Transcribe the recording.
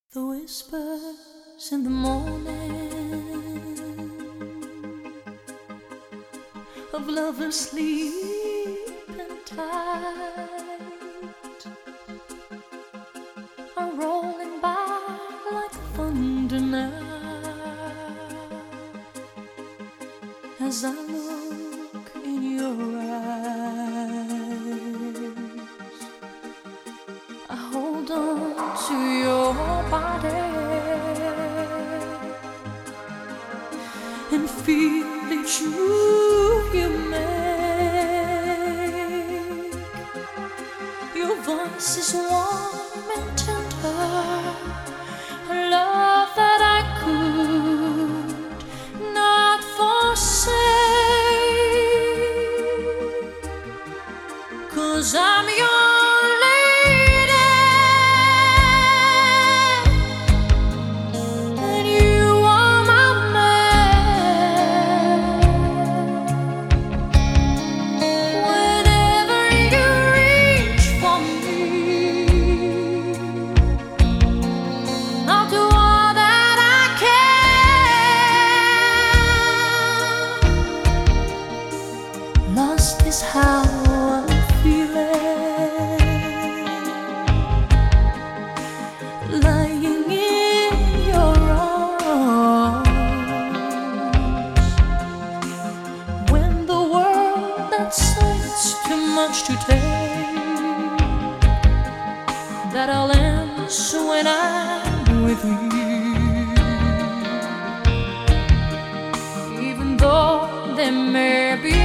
The whispers in the morning of lovers sleeping tight are rolling by like thunder now as I look in your eyes. I hold on to your body and feel each move you make. Your voice is warm and tender, a love that I could not forsake, 'cause I'm your lost is how I'm feeling, lying in your arms. When the world that says too much to take, that all ends when I'm with you. Even though there may be